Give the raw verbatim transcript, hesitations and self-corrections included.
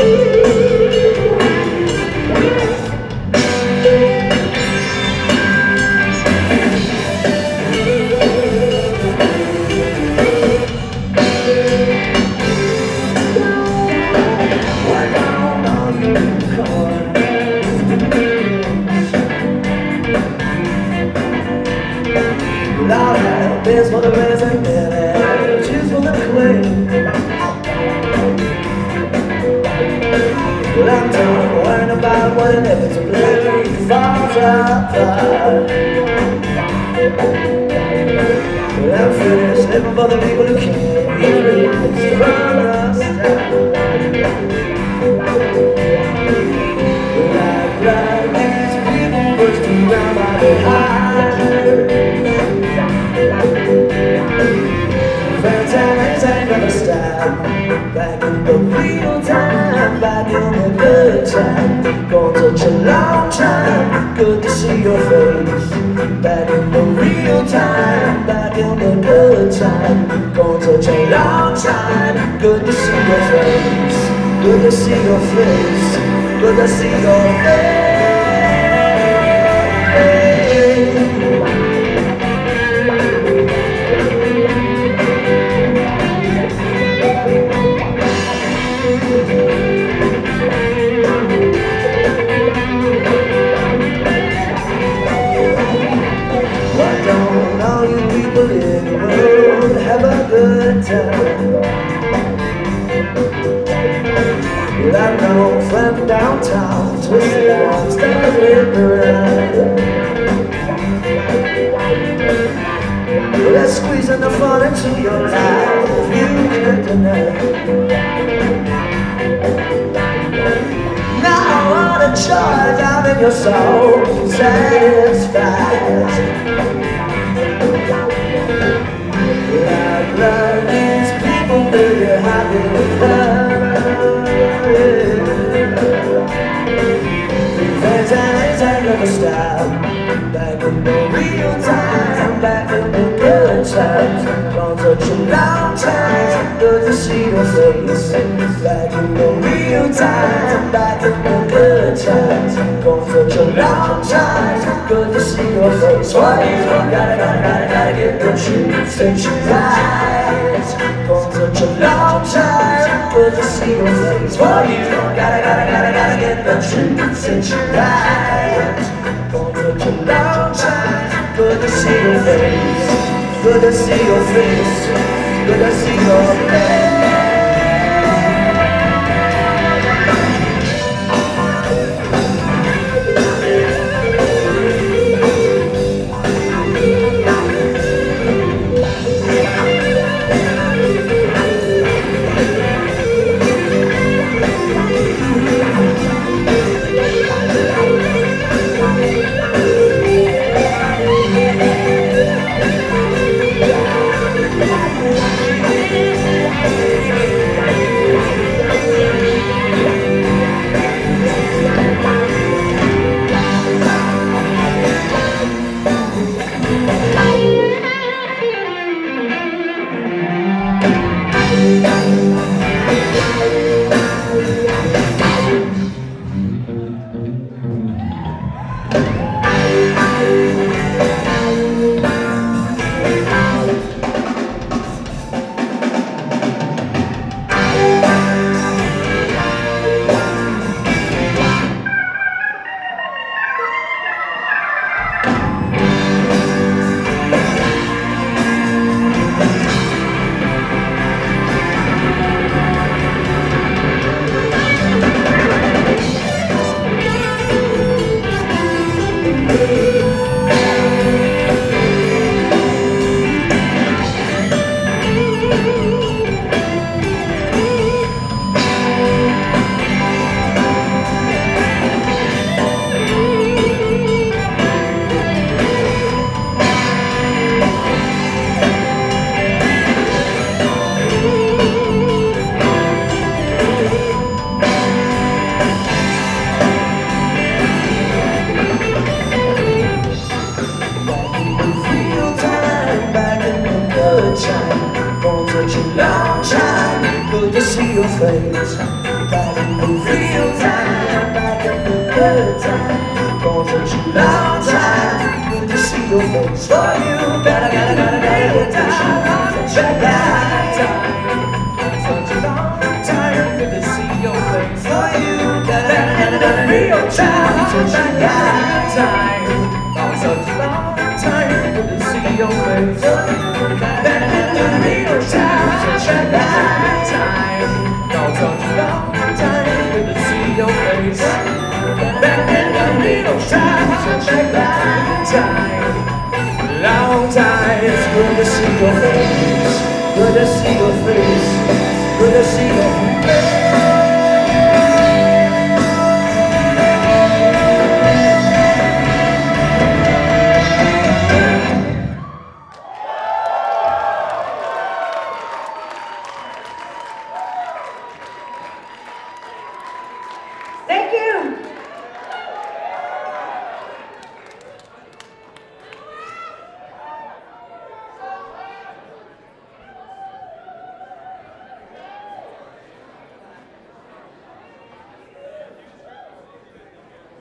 Loud hand, beers for the raisin, cheers for the queen. Well, I'm done worrying about what inevitably falls apart. Well, I'm finished living for the people who can't even understand. Like, like these people bursting around my heart. Back in the real time, back in the good time. Gone such a long time, good to see your face. Back in the real time, back in the good time. Gone such a long time, good to see your face. Good to see your face, good to see your face. All you people in the world have a good time. Well, I know from downtown, twisted arms, started around. Well, let's squeeze in the fun into your life if you can deny. Now all the joy down in your soul satisfies. Like these people that you're happy with love. Things ain't never stop. Back in the real time, back in the good times. Gone such a long time, good to see your face. Back in the real time, back in the good times. Gone such a long time, good to see your face. What is one? Gotta, gotta, gotta, gotta get the truth, set you right. Gone such a long time, good to see your face. What you gotta, gotta, gotta, gotta get the truth, set you right. Gone such a long time, good to see your face. Good to see your face, good to see your face. We'll be right back. good to see your face. Back in the real time, back in the good time. Gonna take you long time. Good to see your face. For you, gotta, gotta, gotta, gotta get time. Check that time. Such a long time. Good to see your face. For you, gotta, gotta, gotta, gotta real time. Check that time. Oh, such a long time. Good to see your face. For you, gotta, gotta, gotta, real time. Check that time. Oh, such a long time. Good to see your face. Back in the real time. Check that time. Long time. It's good to see your face. Good to see your face. Good to see your face. Thank you.